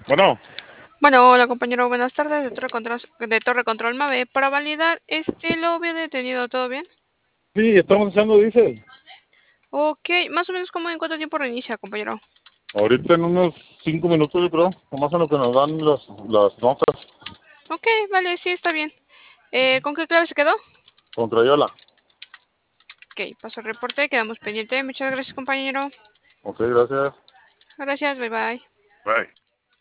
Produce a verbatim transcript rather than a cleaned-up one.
Bueno, Bueno, hola compañero, buenas tardes, de Torre Control, de Torre Control Mave. Para validar, este, lo había detenido, ¿todo bien? sí, estamos echando diésel. Ok, más o menos como en cuánto tiempo reinicia, compañero. Ahorita en unos cinco minutos, yo creo, nomás en lo que nos dan las, las notas Ok, vale, sí, está bien. Eh, ¿con qué clave se quedó? contra Yola. Ok, paso el reporte, quedamos pendientes. Muchas gracias, compañero. Ok, gracias. Gracias, bye bye. Bye.